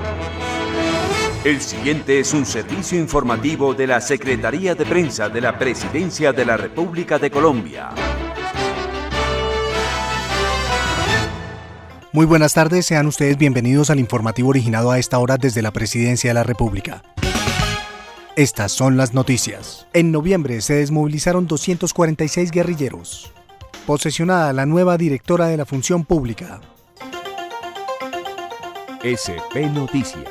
El siguiente es un servicio informativo de la Secretaría de Prensa de la Presidencia de la República de Colombia. Muy buenas tardes, sean ustedes bienvenidos al informativo originado a esta hora desde la Presidencia de la República. Estas son las noticias. En noviembre se desmovilizaron 246 guerrilleros. Posesionada la nueva directora de la Función Pública. SP Noticias.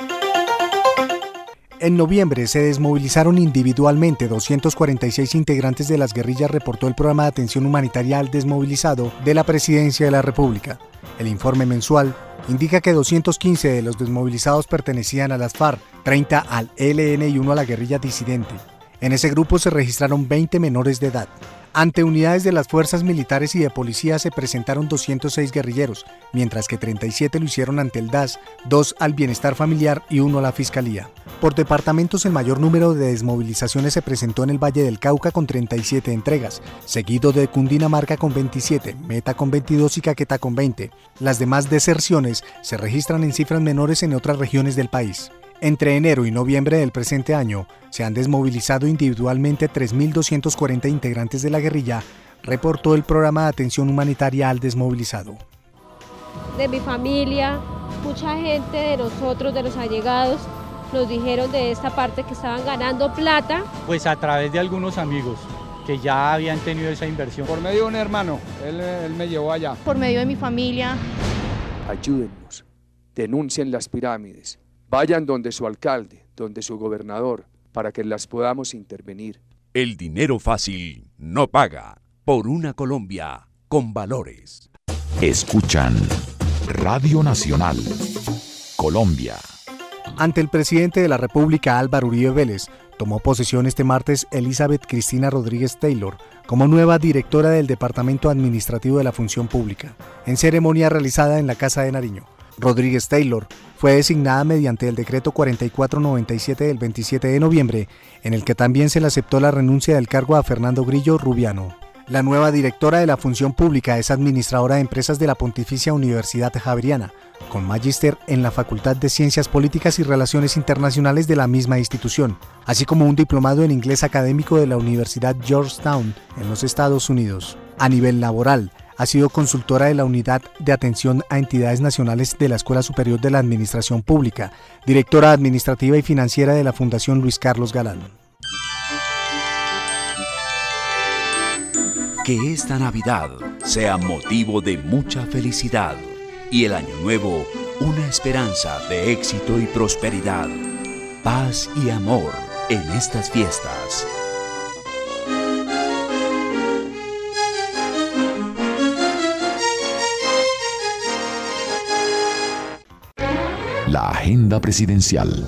En noviembre se desmovilizaron individualmente 246 integrantes de las guerrillas, reportó el Programa de Atención Humanitaria al Desmovilizado de la Presidencia de la República. El informe mensual indica que 215 de los desmovilizados pertenecían a las FARC, 30 al ELN y 1 a la guerrilla disidente. En ese grupo se registraron 20 menores de edad. Ante unidades de las fuerzas militares y de policía se presentaron 206 guerrilleros, mientras que 37 lo hicieron ante el DAS, 2 al Bienestar Familiar y 1 a la Fiscalía. Por departamentos, el mayor número de desmovilizaciones se presentó en el Valle del Cauca con 37 entregas, seguido de Cundinamarca con 27, Meta con 22 y Caquetá con 20. Las demás deserciones se registran en cifras menores en otras regiones del país. Entre enero y noviembre del presente año, se han desmovilizado individualmente 3.240 integrantes de la guerrilla, reportó el Programa de Atención Humanitaria al Desmovilizado. De mi familia, mucha gente de nosotros, de los allegados, nos dijeron de esta parte que estaban ganando plata. Pues a través de algunos amigos que ya habían tenido esa inversión. Por medio de un hermano, él me llevó allá. Por medio de mi familia. Ayúdennos, denuncien las pirámides. Vayan donde su alcalde, donde su gobernador, para que las podamos intervenir. El dinero fácil no paga. Por una Colombia con valores. Escuchan Radio Nacional, Colombia. Ante el presidente de la República, Álvaro Uribe Vélez, tomó posesión este martes Elizabeth Cristina Rodríguez Taylor como nueva directora del Departamento Administrativo de la Función Pública, en ceremonia realizada en la Casa de Nariño. Rodríguez Taylor fue designada mediante el decreto 4497 del 27 de noviembre, en el que también se le aceptó la renuncia del cargo a Fernando Grillo Rubiano. La nueva directora de la Función Pública es administradora de empresas de la Pontificia Universidad Javeriana, con magíster en la Facultad de Ciencias Políticas y Relaciones Internacionales de la misma institución, así como un diplomado en inglés académico de la Universidad Georgetown en los Estados Unidos. A nivel laboral, ha sido consultora de la Unidad de Atención a Entidades Nacionales de la Escuela Superior de la Administración Pública, directora administrativa y financiera de la Fundación Luis Carlos Galán. Que esta Navidad sea motivo de mucha felicidad y el Año Nuevo una esperanza de éxito y prosperidad, paz y amor en estas fiestas. La agenda presidencial.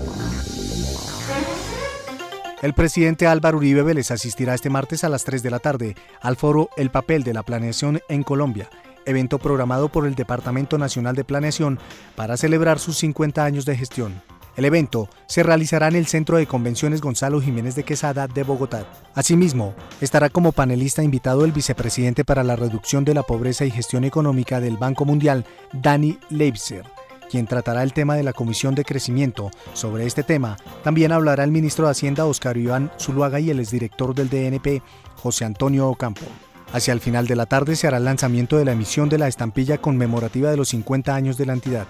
El presidente Álvaro Uribe Vélez asistirá este martes a las 3 de la tarde al foro El Papel de la Planeación en Colombia, evento programado por el Departamento Nacional de Planeación para celebrar sus 50 años de gestión. El evento se realizará en el Centro de Convenciones Gonzalo Jiménez de Quesada de Bogotá. Asimismo, estará como panelista invitado el vicepresidente para la reducción de la pobreza y gestión económica del Banco Mundial, Dani Leibser, quien tratará el tema de la Comisión de Crecimiento. Sobre este tema, también hablará el ministro de Hacienda, Óscar Iván Zuluaga, y el exdirector del DNP, José Antonio Ocampo. Hacia el final de la tarde se hará el lanzamiento de la emisión de la estampilla conmemorativa de los 50 años de la entidad.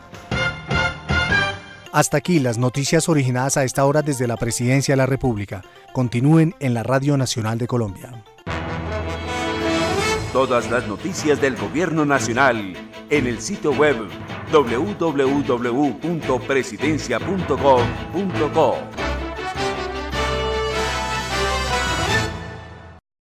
Hasta aquí las noticias originadas a esta hora desde la Presidencia de la República. Continúen en la Radio Nacional de Colombia. Todas las noticias del Gobierno Nacional en el sitio web www.presidencia.gov.co.